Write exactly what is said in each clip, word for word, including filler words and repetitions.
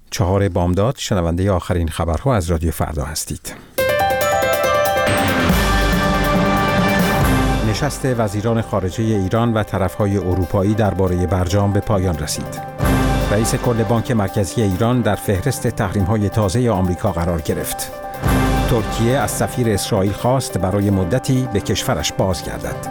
چهار بامداد، شنونده آخرین خبرها از رادیو فردا هستید. نشست وزیران خارجه ایران و طرفهای اروپایی درباره برجام به پایان رسید. رئیس کل بانک مرکزی ایران در فهرست تحریم‌های تازه آمریکا قرار گرفت. ترکیه از سفیر اسرائیل خواست برای مدتی به کشورش بازگردد.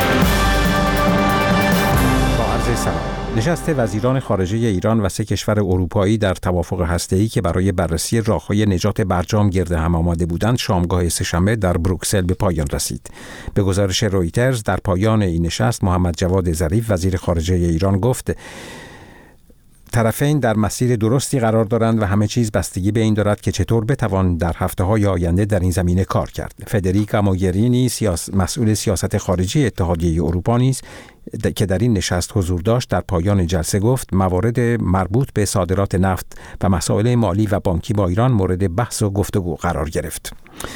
با عرض سلام. نشست وزیران خارجه ایران و سه کشور اروپایی در توافق هسته‌ای که برای بررسی راه‌های نجات برجام گرد هم آمده بودند شامگاه سه‌شنبه در بروکسل به پایان رسید. به گزارش رویترز در پایان این نشست محمد جواد ظریف وزیر خارجه ایران گفت طرفین در مسیر درستی قرار دارند و همه چیز بستگی به این دارد که چطور بتوان در هفته‌های آینده در این زمینه کار کرد. فدریکا موگرینی سیاس... مسئول سیاست خارجی اتحادیه اروپا نیز که در این نشست حضور داشت در پایان جلسه گفت موارد مربوط به صادرات نفت و مسائل مالی و بانکی با ایران مورد بحث و گفتگو قرار گرفت.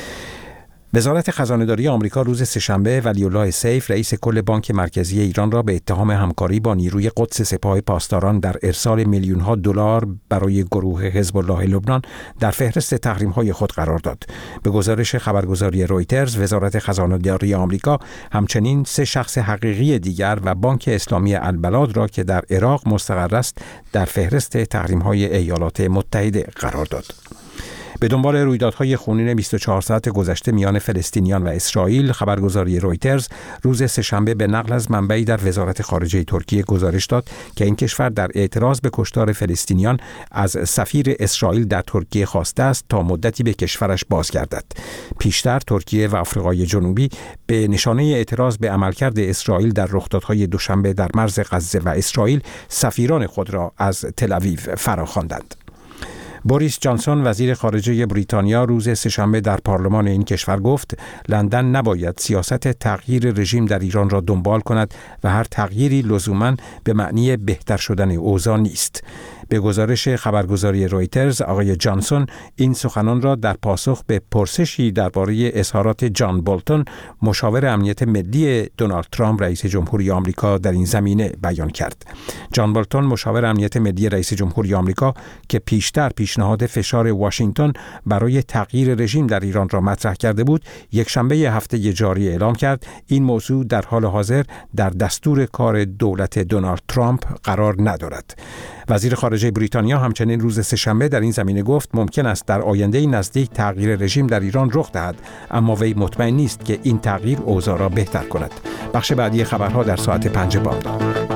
وزارت خزانه‌داری آمریکا روز سه‌شنبه ولی‌الله سیف رئیس کل بانک مرکزی ایران را به اتهام همکاری با نیروی قدس سپاه پاسداران در ارسال میلیون‌ها دلار برای گروه حزب الله لبنان در فهرست تحریم‌های خود قرار داد. به گزارش خبرگزاری رویترز وزارت خزانه‌داری آمریکا همچنین سه شخص حقیقی دیگر و بانک اسلامی البلاد را که در عراق مستقر است در فهرست تحریم‌های ایالات متحده قرار داد. به دنبال رویدادهای خونین بیست و چهار ساعت گذشته میان فلسطینیان و اسرائیل، خبرگزاری رویترز روز سه‌شنبه به نقل از منبعی در وزارت خارجه ترکیه گزارش داد که این کشور در اعتراض به کشتار فلسطینیان از سفیر اسرائیل در ترکیه خواسته است تا مدتی به کشورش بازگردد. پیشتر ترکیه و آفریقای جنوبی به نشانه اعتراض به عملکرد اسرائیل در رخدادهای دوشنبه در مرز غزه و اسرائیل سفیران خود را از تل‌آویو فراخواندند. بوریس جانسون وزیر خارجه بریتانیا روز سه‌شنبه در پارلمان این کشور گفت لندن نباید سیاست تغییر رژیم در ایران را دنبال کند و هر تغییری لزوماً به معنی بهتر شدن اوضاع نیست. به گزارش خبرگزاری رویترز آقای جانسون این سخنان را در پاسخ به پرسشی درباره اظهارات جان بولتون مشاور امنیت ملی دونالد ترامپ رئیس جمهوری آمریکا در این زمینه بیان کرد. جان بولتون مشاور امنیت ملی رئیس جمهوری آمریکا که پیشتر پیشنهاد فشار واشنگتن برای تغییر رژیم در ایران را مطرح کرده بود، یک شنبه هفته جاری اعلام کرد این موضوع در حال حاضر در دستور کار دولت دونالد ترامپ قرار ندارد. وزیر خارجه بریتانیا همچنین روز سه‌شنبه در این زمینه گفت ممکن است در آینده نزدیک تغییر رژیم در ایران رخ دهد، اما وی مطمئن نیست که این تغییر اوضاع را بهتر کند. بخش بعدی خبرها در ساعت پنج بامداد.